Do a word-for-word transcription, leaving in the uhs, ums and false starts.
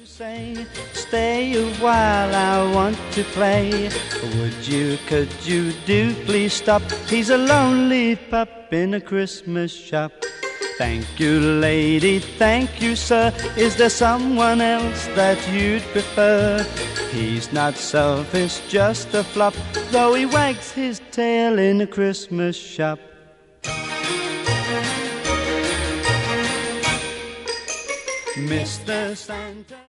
Say, stay a while, I want to play. Would you, could you do please stop? He's a lonely pup in a Christmas shop. Thank you, lady, thank you, sir. Is there someone else that you'd prefer? He's not selfish, just a flop, though he wags his tail in a Christmas shop. Mister Santa